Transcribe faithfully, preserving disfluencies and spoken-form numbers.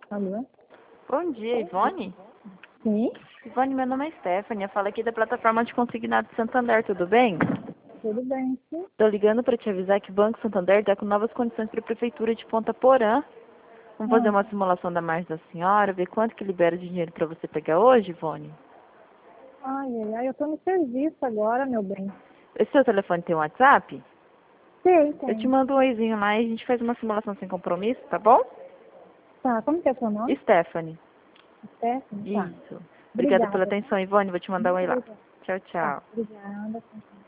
Alô? Bom dia, Ivone. Sim, Ivone, meu nome é Stephanie. Eu falo aqui da plataforma de consignado Santander, tudo bem? tudo bem, sim. Tô ligando para te avisar que o Banco Santander está com novas condições para a Prefeitura de Ponta Porã. Vamos fazer Ah, uma simulação da margem da senhora, ver quanto que libera de dinheiro para você pegar hoje, Ivone. ai, ai, ai, eu tô no serviço agora, meu bem. Esse seu telefone tem WhatsApp? Tem, Eu te tem. mando um oizinho lá e a gente faz uma simulação sem compromisso, tá bom? Tá, como que é seu nome? Stephanie. Stephanie? Tá. Isso. Obrigada pela Obrigada. atenção, Ivone. Vou te mandar um Muito oi lá. obrigada. Tchau, Tá, tchau. obrigada.